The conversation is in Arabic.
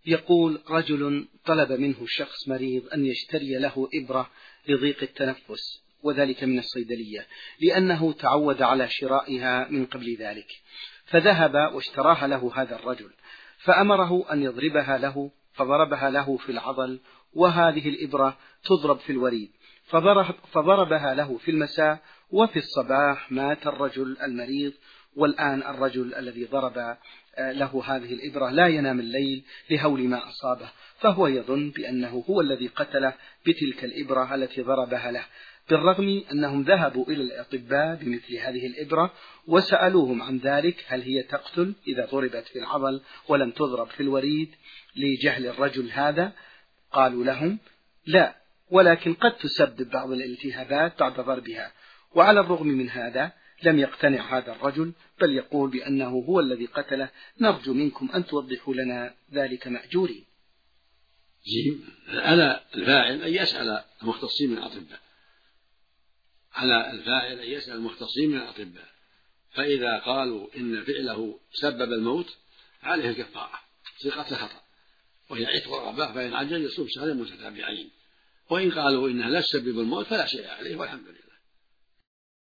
يقول: رجل طلب منه شخص مريض أن يشتري له إبرة لضيق التنفس، وذلك من الصيدلية، لأنه تعود على شرائها من قبل ذلك، فذهب واشتراها له هذا الرجل، فأمره أن يضربها له، فضربها له في العضل، وهذه الإبرة تضرب في الوريد، فضربها له في المساء، وفي الصباح مات الرجل المريض. والآن الرجل الذي ضرب له هذه الإبرة لا ينام الليل لهول ما أصابه، فهو يظن بأنه هو الذي قتله بتلك الإبرة التي ضربها له، بالرغم أنهم ذهبوا إلى الأطباء بمثل هذه الإبرة وسألوهم عن ذلك، هل هي تقتل إذا ضربت في العضل ولم تضرب في الوريد، لجهل الرجل هذا؟ قالوا لهم: لا، ولكن قد تسبب بعض الالتهابات بعد ضربها. وعلى الرغم من هذا لم يقتنع هذا الرجل، بل يقول بأنه هو الذي قتله. نرجو منكم أن توضحوا لنا ذلك مأجورين. على الفاعل أن يسأل المختصين من الأطباء، على الفاعل أن يسأل المختصين من الأطباء، فإذا قالوا إن فعله سبب الموت عليه الكفارة في قتل خطأ، وهي عتق رقبة، فإن عجل يصوم شهرين متتابعين، وإن قالوا إنها لا تسبب الموت فلا شيء عليه والحمد لله.